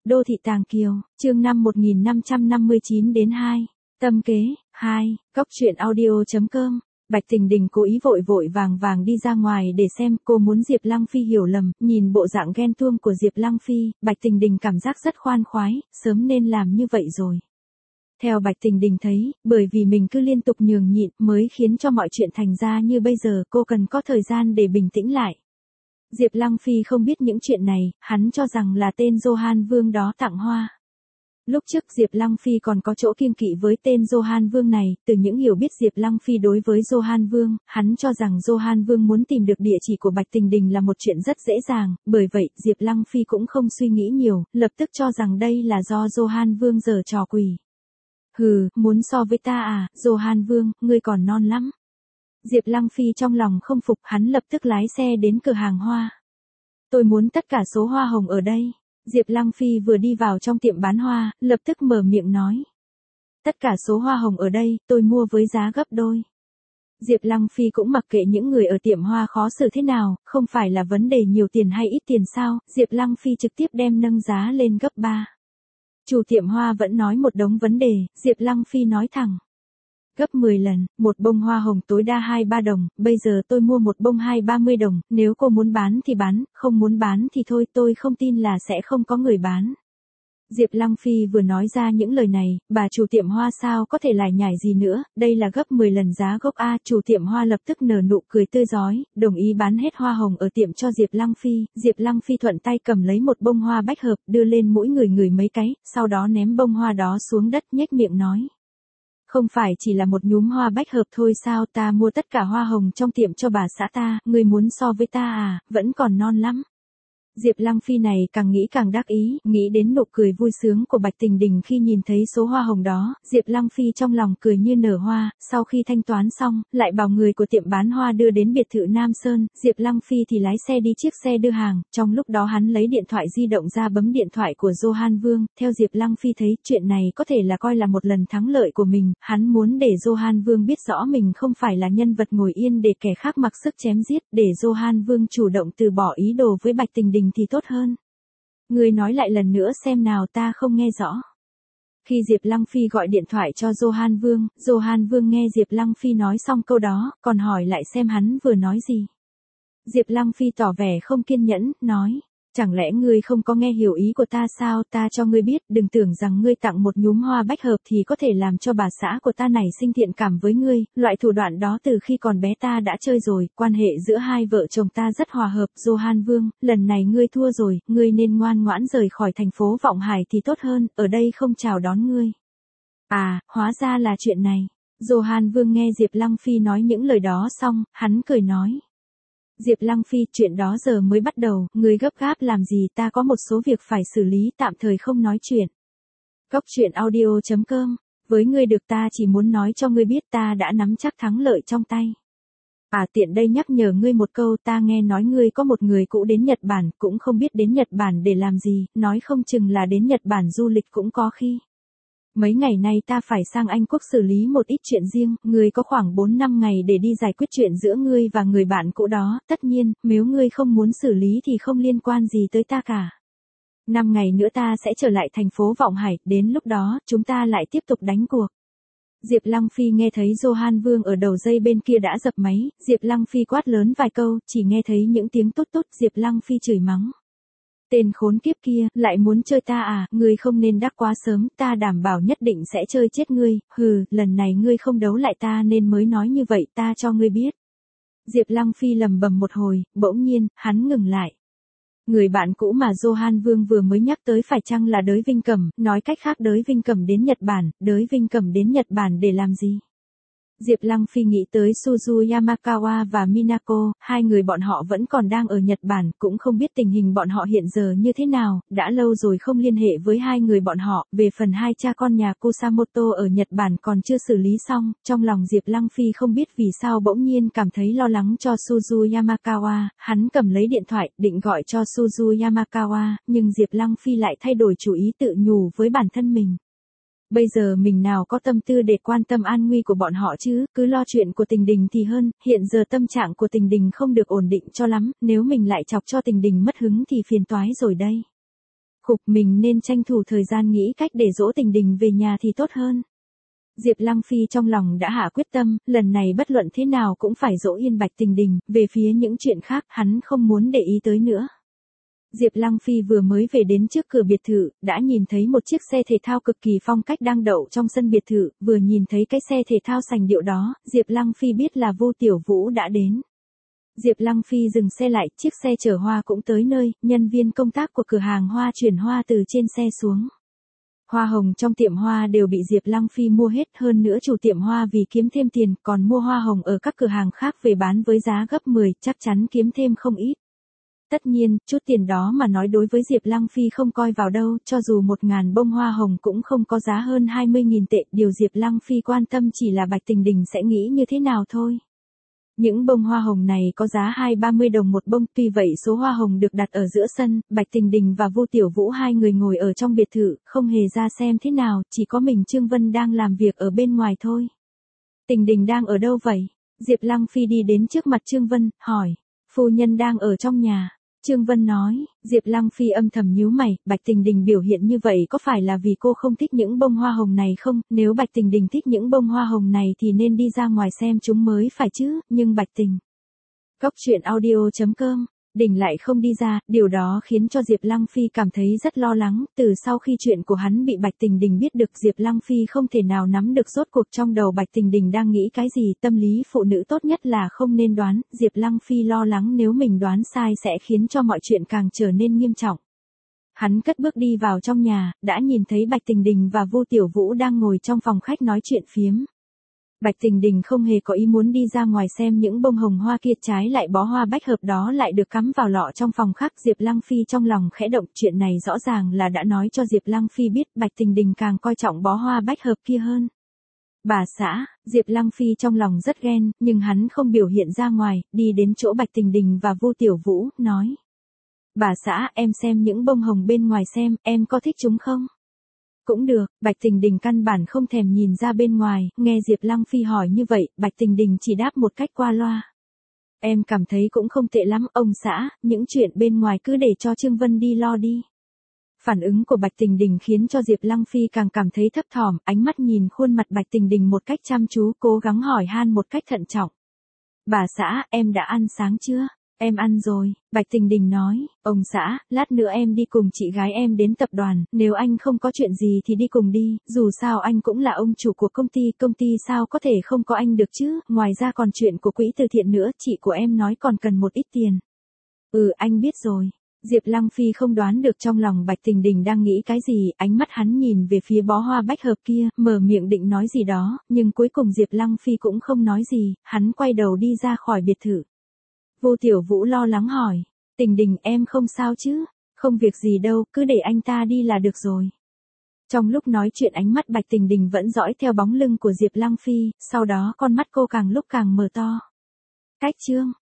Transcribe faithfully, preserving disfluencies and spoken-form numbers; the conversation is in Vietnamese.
Đô thị Tàng Kiều, chương năm một nghìn năm trăm năm mươi chín đến hai. Tâm kế, hai, Cóc truyện audio.com. Bạch Tình Đình cố ý vội vội vàng vàng đi ra ngoài để xem, cô muốn Diệp Lăng Phi hiểu lầm, nhìn bộ dạng ghen tuông của Diệp Lăng Phi, Bạch Tình Đình cảm giác rất khoan khoái, sớm nên làm như vậy rồi. Theo Bạch Tình Đình thấy, bởi vì mình cứ liên tục nhường nhịn mới khiến cho mọi chuyện thành ra như bây giờ, cô cần có thời gian để bình tĩnh lại. Diệp Lăng Phi không biết những chuyện này, hắn cho rằng là tên Johan Vương đó tặng hoa. Lúc trước Diệp Lăng Phi còn có chỗ kiêng kỵ với tên Johan Vương này, từ những hiểu biết Diệp Lăng Phi đối với Johan Vương, hắn cho rằng Johan Vương muốn tìm được địa chỉ của Bạch Tình Đình là một chuyện rất dễ dàng, bởi vậy Diệp Lăng Phi cũng không suy nghĩ nhiều, lập tức cho rằng đây là do Johan Vương giở trò quỷ. Hừ, muốn so với ta à, Johan Vương, ngươi còn non lắm. Diệp Lăng Phi trong lòng không phục, hắn lập tức lái xe đến cửa hàng hoa. Tôi muốn tất cả số hoa hồng ở đây. Diệp Lăng Phi vừa đi vào trong tiệm bán hoa, lập tức mở miệng nói. Tất cả số hoa hồng ở đây, tôi mua với giá gấp đôi. Diệp Lăng Phi cũng mặc kệ những người ở tiệm hoa khó xử thế nào, không phải là vấn đề nhiều tiền hay ít tiền sao, Diệp Lăng Phi trực tiếp đem nâng giá lên gấp ba. Chủ tiệm hoa vẫn nói một đống vấn đề, Diệp Lăng Phi nói thẳng. Gấp mười lần, một bông hoa hồng tối đa hai ba đồng, bây giờ tôi mua một bông hai ba mươi đồng, nếu cô muốn bán thì bán, không muốn bán thì thôi, tôi không tin là sẽ không có người bán. Diệp Lăng Phi vừa nói ra những lời này, bà chủ tiệm hoa sao có thể lải nhải gì nữa, đây là gấp mười lần giá gốc a, chủ tiệm hoa lập tức nở nụ cười tươi rói, đồng ý bán hết hoa hồng ở tiệm cho Diệp Lăng Phi, Diệp Lăng Phi thuận tay cầm lấy một bông hoa bách hợp, đưa lên mỗi người ngửi mấy cái, sau đó ném bông hoa đó xuống đất nhếch miệng nói. Không phải chỉ là một nhúm hoa bách hợp thôi sao, ta mua tất cả hoa hồng trong tiệm cho bà xã ta, ngươi muốn so với ta à, vẫn còn non lắm. Diệp Lăng Phi này càng nghĩ càng đắc ý, nghĩ đến nụ cười vui sướng của Bạch Tình Đình khi nhìn thấy số hoa hồng đó, Diệp Lăng Phi trong lòng cười như nở hoa, sau khi thanh toán xong, lại bảo người của tiệm bán hoa đưa đến biệt thự Nam Sơn, Diệp Lăng Phi thì lái xe đi chiếc xe đưa hàng, trong lúc đó hắn lấy điện thoại di động ra bấm điện thoại của Johan Vương, theo Diệp Lăng Phi thấy chuyện này có thể là coi là một lần thắng lợi của mình, hắn muốn để Johan Vương biết rõ mình không phải là nhân vật ngồi yên để kẻ khác mặc sức chém giết, để Johan Vương chủ động từ bỏ ý đồ với Bạch Tình Đình thì tốt hơn. Người nói lại lần nữa xem nào, ta không nghe rõ. Khi Diệp Lăng Phi gọi điện thoại cho Johan Vương, Johan Vương nghe Diệp Lăng Phi nói xong câu đó, còn hỏi lại xem hắn vừa nói gì. Diệp Lăng Phi tỏ vẻ không kiên nhẫn, nói. Chẳng lẽ ngươi không có nghe hiểu ý của ta sao, ta cho ngươi biết, đừng tưởng rằng ngươi tặng một nhúm hoa bách hợp thì có thể làm cho bà xã của ta nảy sinh thiện cảm với ngươi, loại thủ đoạn đó từ khi còn bé ta đã chơi rồi, quan hệ giữa hai vợ chồng ta rất hòa hợp, Johan Vương, lần này ngươi thua rồi, ngươi nên ngoan ngoãn rời khỏi thành phố Vọng Hải thì tốt hơn, ở đây không chào đón ngươi. À, hóa ra là chuyện này. Johan Vương nghe Diệp Lăng Phi nói những lời đó xong, hắn cười nói. Diệp Lăng Phi, chuyện đó giờ mới bắt đầu, ngươi gấp gáp làm gì, ta có một số việc phải xử lý, tạm thời không nói chuyện. Cóc truyện audio.com, với ngươi được, ta chỉ muốn nói cho ngươi biết ta đã nắm chắc thắng lợi trong tay. À, tiện đây nhắc nhở ngươi một câu, ta nghe nói ngươi có một người cũ đến Nhật Bản, cũng không biết đến Nhật Bản để làm gì, nói không chừng là đến Nhật Bản du lịch cũng có khi. Mấy ngày nay ta phải sang Anh Quốc xử lý một ít chuyện riêng, ngươi có khoảng bốn năm ngày để đi giải quyết chuyện giữa ngươi và người bạn cũ đó, tất nhiên, nếu ngươi không muốn xử lý thì không liên quan gì tới ta cả. Năm ngày nữa ta sẽ trở lại thành phố Vọng Hải, đến lúc đó, chúng ta lại tiếp tục đánh cuộc. Diệp Lăng Phi nghe thấy Johan Vương ở đầu dây bên kia đã dập máy, Diệp Lăng Phi quát lớn vài câu, chỉ nghe thấy những tiếng tốt tốt, Diệp Lăng Phi chửi mắng. Tên khốn kiếp kia, lại muốn chơi ta à, ngươi không nên đắc quá sớm, ta đảm bảo nhất định sẽ chơi chết ngươi, hừ, lần này ngươi không đấu lại ta nên mới nói như vậy, ta cho ngươi biết. Diệp Lăng Phi lầm bầm một hồi, bỗng nhiên, hắn ngừng lại. Người bạn cũ mà Johan Vương vừa mới nhắc tới phải chăng là Đới Vinh Cẩm, nói cách khác Đới Vinh Cẩm đến Nhật Bản, Đới Vinh Cẩm đến Nhật Bản để làm gì? Diệp Lăng Phi nghĩ tới Suzu Yamakawa và Minako, hai người bọn họ vẫn còn đang ở Nhật Bản, cũng không biết tình hình bọn họ hiện giờ như thế nào, đã lâu rồi không liên hệ với hai người bọn họ, về phần hai cha con nhà Kusamoto ở Nhật Bản còn chưa xử lý xong, trong lòng Diệp Lăng Phi không biết vì sao bỗng nhiên cảm thấy lo lắng cho Suzu Yamakawa, hắn cầm lấy điện thoại, định gọi cho Suzu Yamakawa, nhưng Diệp Lăng Phi lại thay đổi chủ ý tự nhủ với bản thân mình. Bây giờ mình nào có tâm tư để quan tâm an nguy của bọn họ chứ, cứ lo chuyện của Tình Đình thì hơn, hiện giờ tâm trạng của Tình Đình không được ổn định cho lắm, nếu mình lại chọc cho Tình Đình mất hứng thì phiền toái rồi đây. Khục, mình nên tranh thủ thời gian nghĩ cách để dỗ Tình Đình về nhà thì tốt hơn. Diệp Lăng Phi trong lòng đã hạ quyết tâm, lần này bất luận thế nào cũng phải dỗ yên Bạch Tình Đình, về phía những chuyện khác hắn không muốn để ý tới nữa. Diệp Lăng Phi vừa mới về đến trước cửa biệt thự, đã nhìn thấy một chiếc xe thể thao cực kỳ phong cách đang đậu trong sân biệt thự, vừa nhìn thấy cái xe thể thao sành điệu đó, Diệp Lăng Phi biết là Vu Tiểu Vũ đã đến. Diệp Lăng Phi dừng xe lại, chiếc xe chở hoa cũng tới nơi, nhân viên công tác của cửa hàng hoa chuyển hoa từ trên xe xuống. Hoa hồng trong tiệm hoa đều bị Diệp Lăng Phi mua hết, hơn nữa chủ tiệm hoa vì kiếm thêm tiền còn mua hoa hồng ở các cửa hàng khác về bán với giá gấp mười, chắc chắn kiếm thêm không ít. Tất nhiên, chút tiền đó mà nói đối với Diệp Lăng Phi không coi vào đâu, cho dù một ngàn bông hoa hồng cũng không có giá hơn hai mươi nghìn tệ, điều Diệp Lăng Phi quan tâm chỉ là Bạch Tình Đình sẽ nghĩ như thế nào thôi. Những bông hoa hồng này có giá hai ba mươi đồng một bông, tuy vậy số hoa hồng được đặt ở giữa sân, Bạch Tình Đình và Vu Tiểu Vũ hai người ngồi ở trong biệt thự, không hề ra xem thế nào, chỉ có mình Trương Vân đang làm việc ở bên ngoài thôi. Tình Đình đang ở đâu vậy? Diệp Lăng Phi đi đến trước mặt Trương Vân, hỏi. Phu nhân đang ở trong nhà. Trương Vân nói, Diệp Lăng Phi âm thầm nhíu mày, Bạch Tình Đình biểu hiện như vậy có phải là vì cô không thích những bông hoa hồng này không? Nếu Bạch Tình Đình thích những bông hoa hồng này thì nên đi ra ngoài xem chúng mới phải chứ, nhưng Bạch Tình. Cốc truyện audio chấm com, Đình lại không đi ra, điều đó khiến cho Diệp Lăng Phi cảm thấy rất lo lắng, từ sau khi chuyện của hắn bị Bạch Tình Đình biết được Diệp Lăng Phi không thể nào nắm được rốt cuộc trong đầu Bạch Tình Đình đang nghĩ cái gì, tâm lý phụ nữ tốt nhất là không nên đoán, Diệp Lăng Phi lo lắng nếu mình đoán sai sẽ khiến cho mọi chuyện càng trở nên nghiêm trọng. Hắn cất bước đi vào trong nhà, đã nhìn thấy Bạch Tình Đình và Vu Tiểu Vũ đang ngồi trong phòng khách nói chuyện phiếm. Bạch Tình Đình không hề có ý muốn đi ra ngoài xem những bông hồng hoa kia, trái lại bó hoa bách hợp đó lại được cắm vào lọ trong phòng khác. Diệp Lăng Phi trong lòng khẽ động, chuyện này rõ ràng là đã nói cho Diệp Lăng Phi biết Bạch Tình Đình càng coi trọng bó hoa bách hợp kia hơn. Bà xã, Diệp Lăng Phi trong lòng rất ghen, nhưng hắn không biểu hiện ra ngoài, đi đến chỗ Bạch Tình Đình và Vu Tiểu Vũ, nói. Bà xã, em xem những bông hồng bên ngoài xem, em có thích chúng không? Cũng được, Bạch Tình Đình căn bản không thèm nhìn ra bên ngoài, nghe Diệp Lăng Phi hỏi như vậy, Bạch Tình Đình chỉ đáp một cách qua loa. Em cảm thấy cũng không tệ lắm, ông xã, những chuyện bên ngoài cứ để cho Trương Vân đi lo đi. Phản ứng của Bạch Tình Đình khiến cho Diệp Lăng Phi càng cảm thấy thấp thỏm, ánh mắt nhìn khuôn mặt Bạch Tình Đình một cách chăm chú, cố gắng hỏi han một cách thận trọng. Bà xã, em đã ăn sáng chưa? Em ăn rồi, Bạch Tình Đình nói, ông xã, lát nữa em đi cùng chị gái em đến tập đoàn, nếu anh không có chuyện gì thì đi cùng đi, dù sao anh cũng là ông chủ của công ty, công ty sao có thể không có anh được chứ, ngoài ra còn chuyện của quỹ từ thiện nữa, chị của em nói còn cần một ít tiền. Ừ, anh biết rồi. Diệp Lăng Phi không đoán được trong lòng Bạch Tình Đình đang nghĩ cái gì, ánh mắt hắn nhìn về phía bó hoa bách hợp kia, mở miệng định nói gì đó, nhưng cuối cùng Diệp Lăng Phi cũng không nói gì, hắn quay đầu đi ra khỏi biệt thự. Vu Tiểu Vũ lo lắng hỏi, Tình Đình em không sao chứ? Không việc gì đâu, cứ để anh ta đi là được rồi. Trong lúc nói chuyện ánh mắt Bạch Tình Đình vẫn dõi theo bóng lưng của Diệp Lăng Phi, sau đó con mắt cô càng lúc càng mở to. Cách chương